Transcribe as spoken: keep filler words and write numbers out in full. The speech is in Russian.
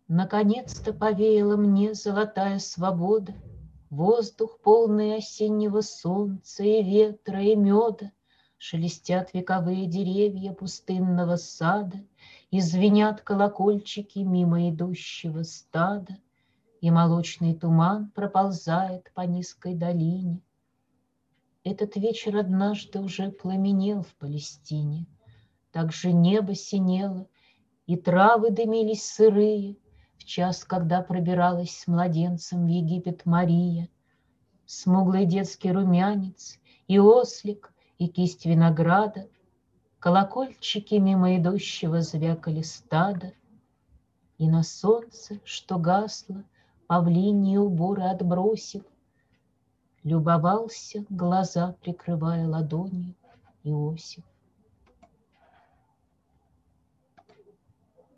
Наконец-то повеяла мне золотая свобода, воздух, полный осеннего солнца и ветра, и меда, шелестят вековые деревья пустынного сада, и звенят колокольчики мимо идущего стада, и молочный туман проползает по низкой долине. Этот вечер однажды уже пламенел в Палестине, так же небо синело, и травы дымились сырые, в час, когда пробиралась с младенцем в Египет Мария. Смуглый детский румянец, и ослик, и кисть винограда, колокольчики мимо идущего звякали стада, и на солнце, что гасло, павлиньи уборы отбросив, любовался, глаза прикрывая ладонью, Иосиф.